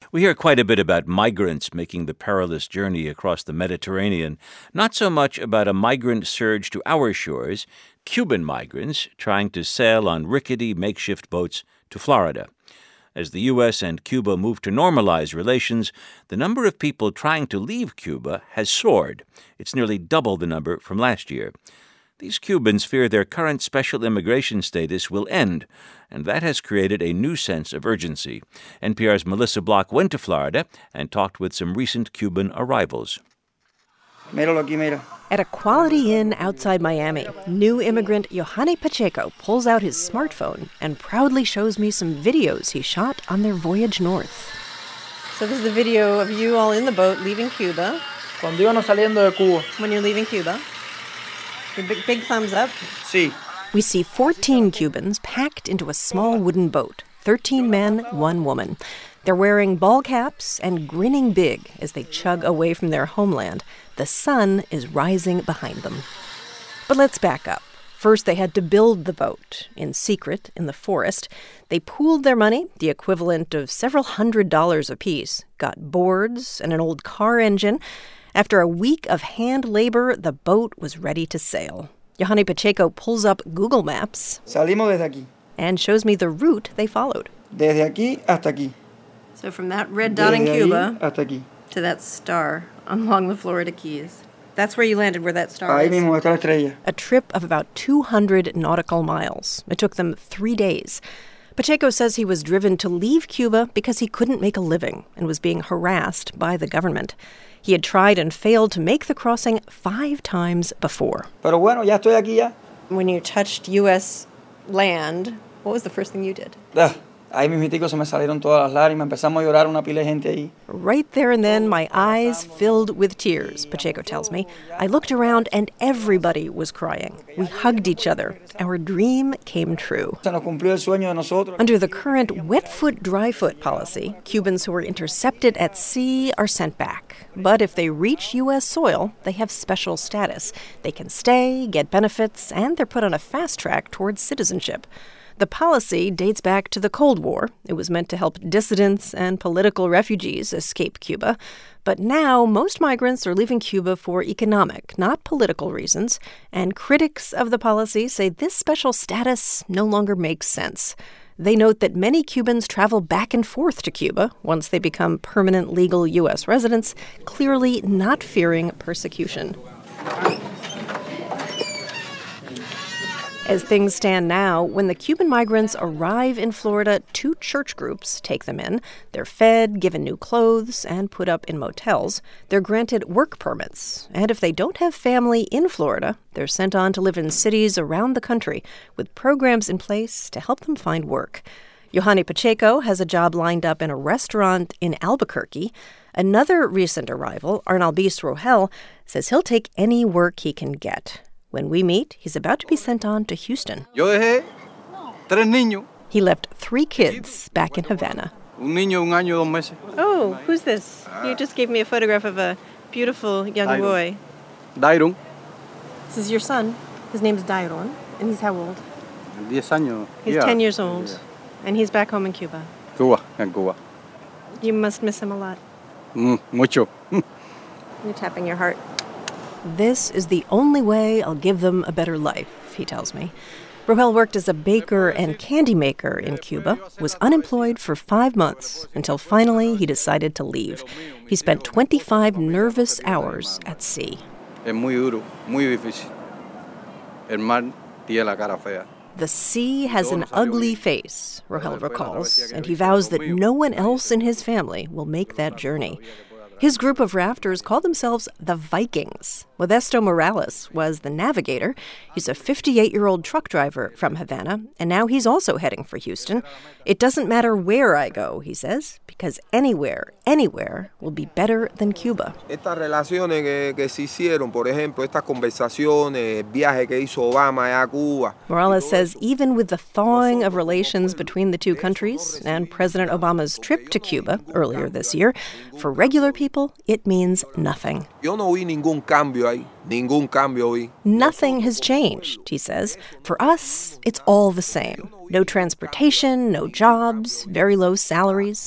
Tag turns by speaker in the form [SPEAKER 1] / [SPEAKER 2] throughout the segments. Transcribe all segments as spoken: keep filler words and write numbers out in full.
[SPEAKER 1] We hear quite a bit about migrants making the perilous journey across the Mediterranean, not so much about a migrant surge to our shores, Cuban migrants trying to sail on rickety makeshift boats to Florida. As the U S and Cuba move to normalize relations, the number of people trying to leave Cuba has soared. It's nearly double the number from last year. These Cubans fear their current special immigration status will end, and that has created a new sense of urgency. N P R's Melissa Block went to Florida and talked with some recent Cuban arrivals.
[SPEAKER 2] At a Quality Inn outside Miami, new immigrant Yohani Pacheco pulls out his smartphone and proudly shows me some videos he shot on their voyage north. So this is a video of you all in the boat leaving Cuba.
[SPEAKER 3] Cuando íbamos saliendo de Cuba.
[SPEAKER 2] When you're leaving Cuba. Your big, big thumbs up.
[SPEAKER 3] Sí.
[SPEAKER 2] We see fourteen Cubans packed into a small wooden boat. thirteen men, one woman. They're wearing ball caps and grinning big as they chug away from their homeland. The sun is rising behind them. But let's back up. First, they had to build the boat in secret in the forest. They pooled their money, the equivalent of several hundred dollars apiece, got boards and an old car engine. After a week of hand labor, the boat was ready to sail. Yohani Pacheco pulls up Google Maps
[SPEAKER 3] Salimos desde aquí.
[SPEAKER 2] and shows me the route they followed.
[SPEAKER 3] Desde aquí hasta aquí.
[SPEAKER 2] So from that red dot in
[SPEAKER 3] Desde
[SPEAKER 2] Cuba
[SPEAKER 3] ahí hasta aquí.
[SPEAKER 2] to that star along the Florida Keys. That's where you landed, where that star
[SPEAKER 3] Ahí
[SPEAKER 2] is.
[SPEAKER 3] mismo está la estrella.
[SPEAKER 2] A trip of about two hundred nautical miles. It took them three days. Pacheco says he was driven to leave Cuba because he couldn't make a living and was being harassed by the government. He had tried and failed to make the crossing five times before.
[SPEAKER 3] Pero bueno, ya estoy aquí ya.
[SPEAKER 2] When you touched U S land, what was the first thing you did?
[SPEAKER 3] Ah, ahí mismitico se me salieron todas las lágrimas. Empezamos a llorar una pila de gente ahí.
[SPEAKER 2] Right there and then, my eyes filled with tears, Pacheco tells me. I looked around and everybody was crying. We hugged each other. Our dream came true.
[SPEAKER 3] Se nos cumplió el sueño de nosotros.
[SPEAKER 2] Under the current wet foot, dry foot policy, Cubans who are intercepted at sea are sent back. But if they reach U S soil, they have special status. They can stay, get benefits, and they're put on a fast track towards citizenship. The policy dates back to the Cold War. It was meant to help dissidents and political refugees escape Cuba. But now, most migrants are leaving Cuba for economic, not political reasons. And critics of the policy say this special status no longer makes sense. They note that many Cubans travel back and forth to Cuba once they become permanent legal U S residents, clearly not fearing persecution. As things stand now, when the Cuban migrants arrive in Florida, two church groups take them in. They're fed, given new clothes, and put up in motels. They're granted work permits. And if they don't have family in Florida, they're sent on to live in cities around the country with programs in place to help them find work. Yohani Pacheco has a job lined up in a restaurant in Albuquerque. Another recent arrival, Arnalbis Rogel, says he'll take any work he can get. When we meet, he's about to be sent on to Houston.
[SPEAKER 4] Yo dejé tres niños.
[SPEAKER 2] He left three kids back in Havana.
[SPEAKER 4] Un niño, un año, dos meses.
[SPEAKER 2] Oh, who's this? You just gave me a photograph of a beautiful young
[SPEAKER 4] Dairon.
[SPEAKER 2] boy.
[SPEAKER 4] Dairon.
[SPEAKER 2] This is your son. His name's Dairon, and he's how old?
[SPEAKER 4] Diez años.
[SPEAKER 2] He's
[SPEAKER 4] Yeah.
[SPEAKER 2] ten years old, and he's back home in Cuba.
[SPEAKER 4] Cuba, en Cuba.
[SPEAKER 2] You must miss him a lot.
[SPEAKER 4] Mm, mucho.
[SPEAKER 2] You're tapping your heart. This is the only way I'll give them a better life, he tells me. Rogel worked as a baker and candy maker in Cuba, was unemployed for five months until finally he decided to leave. He spent twenty-five nervous hours at sea.
[SPEAKER 4] Es muy duro, muy difícil. El mar tiene la cara fea.
[SPEAKER 2] The sea has an ugly face, Rogel recalls, and he vows that no one else in his family will make that journey. His group of rafters call themselves the Vikings. Modesto Morales was the navigator. He's a fifty-eight-year-old truck driver from Havana, and now he's also heading for Houston. It doesn't matter where I go, he says, because anywhere, anywhere will be better than Cuba.
[SPEAKER 5] Estas relaciones que, que se hicieron, por ejemplo, estas conversaciones, el viaje que hizo Obama allá a Cuba.
[SPEAKER 2] Morales says even with the thawing of relations between the two countries and President Obama's trip to Cuba earlier this year, for regular people, it means nothing.
[SPEAKER 5] Yo no vi ningún cambio ahí, ningún cambio vi.
[SPEAKER 2] Nothing has changed, he says. For us, it's all the same. No transportation, no jobs, very low salaries.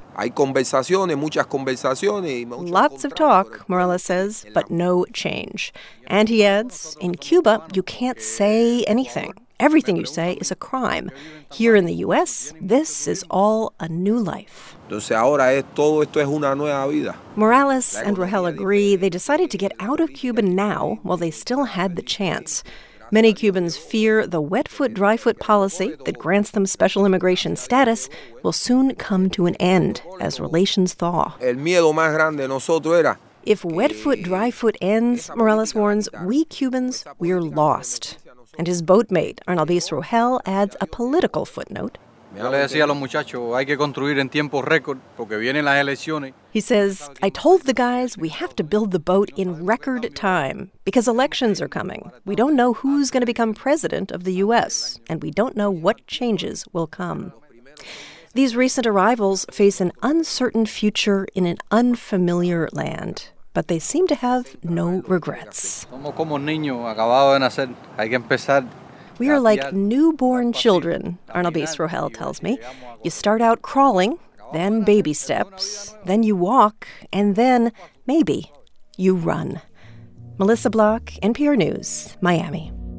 [SPEAKER 5] Hay conversaciones, muchas conversaciones. Y muchos
[SPEAKER 2] Lots of talk, Morales says, but no change. And he adds, in Cuba, you can't say anything. Everything you say is a crime. Here in the U S, this is all a new life.
[SPEAKER 5] Entonces ahora es, todo esto es una nueva vida.
[SPEAKER 2] Morales and Rogel agree they decided to get out of Cuba now while they still had the chance. Many Cubans fear the wet foot, dry foot policy that grants them special immigration status will soon come to an end as relations thaw.
[SPEAKER 5] El miedo más grande de nosotros era
[SPEAKER 2] If wet foot, dry foot ends, Morales warns, we Cubans, we're lost. And his boatmate, Arnalbis Rogel, adds a political footnote.
[SPEAKER 4] Yo le decía a los muchachos, hay que construir en tiempo récord porque vienen las elecciones.
[SPEAKER 2] He says, I told the guys we have to build the boat in record time because elections are coming. We don't know who's going to become president of the U S, and we don't know what changes will come. These recent arrivals face an uncertain future in an unfamiliar land, but they seem to have no regrets.
[SPEAKER 4] Somos como niños acabados de nacer. Hay que empezar.
[SPEAKER 2] We are like newborn children, Arnalbis Rogel tells me. You start out crawling, then baby steps, then you walk, and then, maybe, you run. Melissa Block, N P R News, Miami.